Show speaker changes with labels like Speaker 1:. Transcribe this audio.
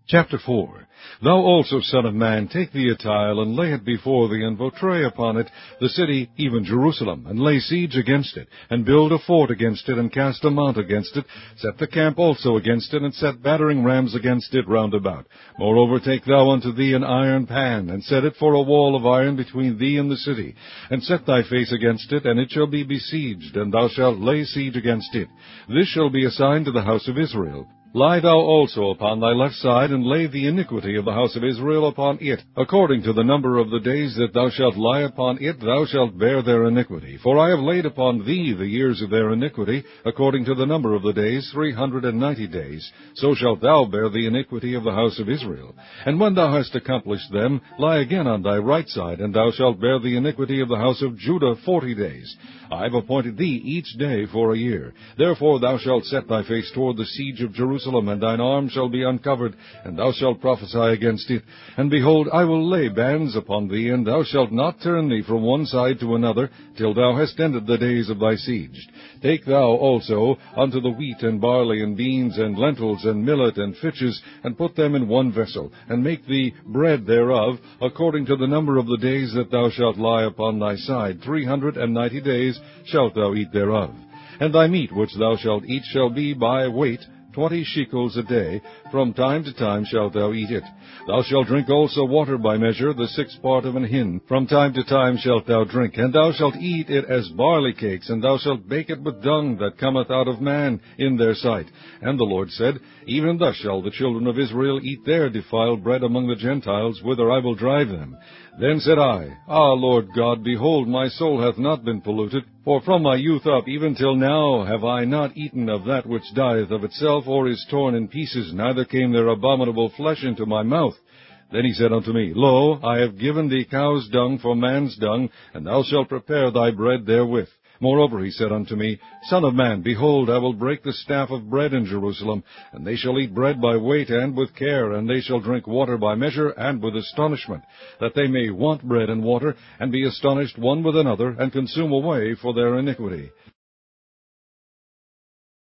Speaker 1: Chapter 4. Thou also, son of man, take thee a tile, and lay it before thee, and portray upon it the city, even Jerusalem, and lay siege against it, and build a fort against it, and cast a mount against it, set the camp also against it, and set battering rams against it round about. Moreover, take thou unto thee an iron pan, and set it for a wall of iron between thee and the city, and set thy face against it, and it shall be besieged, and thou shalt lay siege against it. This shall be a sign to the house of Israel. Lie thou also upon thy left side, and lay the iniquity of the house of Israel upon it. According to the number of the days that thou shalt lie upon it, thou shalt bear their iniquity. For I have laid upon thee the years of their iniquity, according to the number of the days, 390 days. So shalt thou bear the iniquity of the house of Israel. And when thou hast accomplished them, lie again on thy right side, and thou shalt bear the iniquity of the house of Judah 40 days. I have appointed thee each day for a year. Therefore thou shalt set thy face toward the siege of Jerusalem, and thine arm shall be uncovered, and thou shalt prophesy against it. And behold, I will lay bands upon thee, and thou shalt not turn thee from one side to another, till thou hast ended the days of thy siege. Take thou also unto the wheat and barley and beans and lentils and millet and fitches, and put them in one vessel, and make thee bread thereof, according to the number of the days that thou shalt lie upon thy side. 390 days shalt thou eat thereof. And thy meat which thou shalt eat shall be by weight, 20 shekels a day. From time to time shalt thou eat it. Thou shalt drink also water by measure, the 6th part of an hin. From time to time shalt thou drink, and thou shalt eat it as barley cakes, and thou shalt bake it with dung that cometh out of man in their sight. And the Lord said, Even thus shall the children of Israel eat their defiled bread among the Gentiles, whither I will drive them. Then said I, Ah, Lord God, behold, my soul hath not been polluted, for from my youth up even till now have I not eaten of that which dieth of itself, or is torn in pieces, neither came there abominable flesh into my mouth. Then he said unto me, Lo, I have given thee cow's dung for man's dung, and thou shalt prepare thy bread therewith. Moreover he said unto me, Son of man, behold, I will break the staff of bread in Jerusalem, and they shall eat bread by weight and with care, and they shall drink water by measure and with astonishment, that they may want bread and water, and be astonished one with another, and consume away for their iniquity.